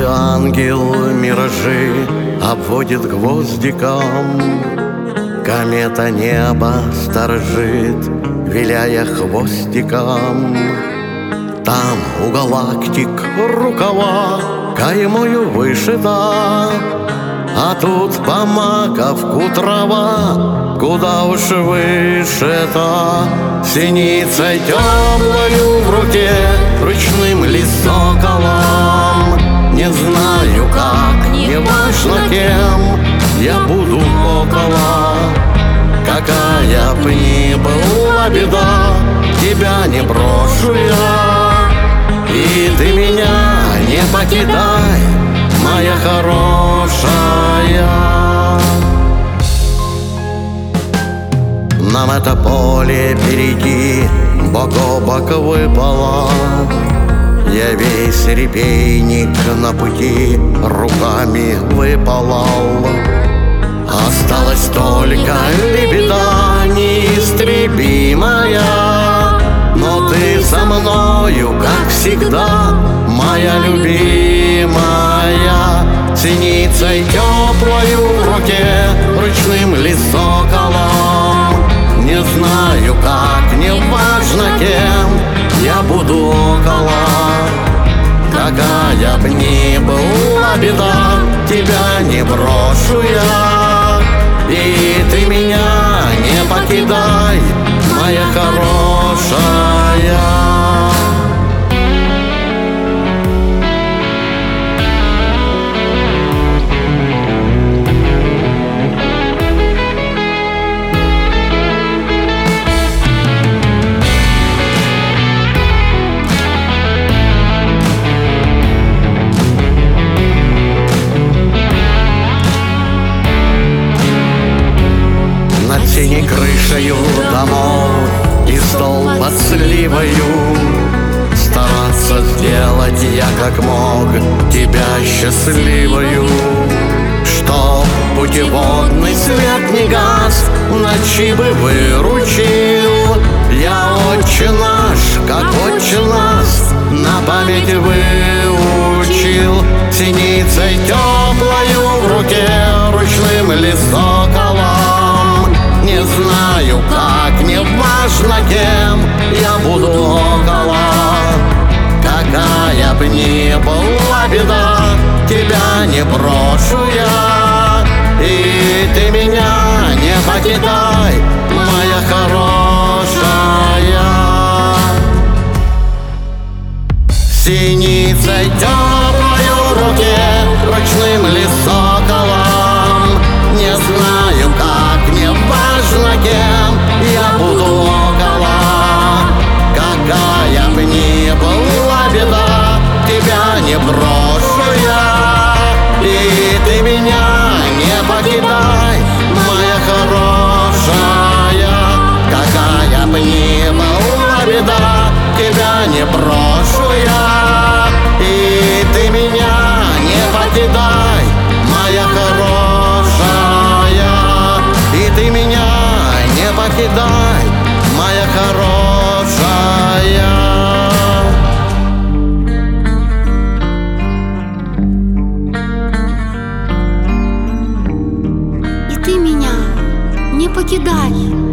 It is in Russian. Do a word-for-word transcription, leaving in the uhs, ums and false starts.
ангел миражи обводит гвоздиком, комета небо сторожит, виляя хвостиком. Там у галактик рукава каймою вышита, а тут по маковку трава куда уж вышита. Синицей теплою в руке, ручным листоколом. Не знаю как, не важно кем, я буду около. Какая б ни была беда, тебя не брошу я. И ты меня не покидай, моя хорошая. Нам это поле перейти бок о бок выпало. Я весь репейник на пути руками выпалал. Осталась только лебеда неистребимая, но ты со мною, как всегда, моя любимая. Синицей теплою в руке, ручным листоколом. Не знаю как, не важно кем, я буду около. Какая б ни была беда, тебя не брошу я. И ты меня не покидай, моя хорошая. Над синей крышею домов и стол под сливою стараться сделать я как мог тебя счастливою. Чтоб путеводный свет не гас, в ночи бы выручил. Я отче наш, как отче нас, на память выучил. Синицей теплою в руке, ручным листоколом. Не знаю как, не важно кем, я буду около. Какая б ни была беда, тебя не брошу я. И ты меня не покидай, моя хорошая. Синицей теплою в руке, ручным листоколом. Не знаю как, не важно кем, я буду около. Какая б ни была беда, тебя не брошу я. И ты меня не покидай, моя хорошая. Какая б ни была беда, тебя не брошу я. И ты меня не покидай, моя хорошая. И ты меня не покидай, моя хорошая. И ты меня не покидай,